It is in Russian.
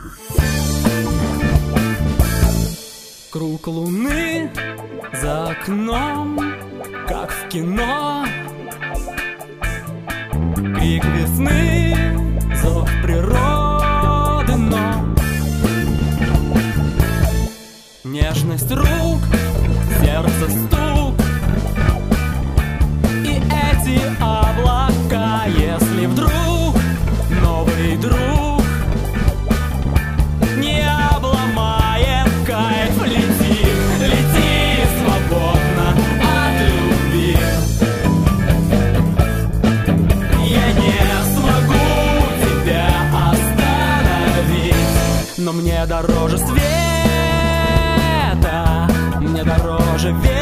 Круг луны за окном, как в кино. Крик весны, зов природы, но нежность рук, сердце стук. И эти облака, если вдруг новый друг не обломает кайф, лети, лети свободно от любви. Я не смогу тебя остановить, но мне дороже света, мне дороже веры.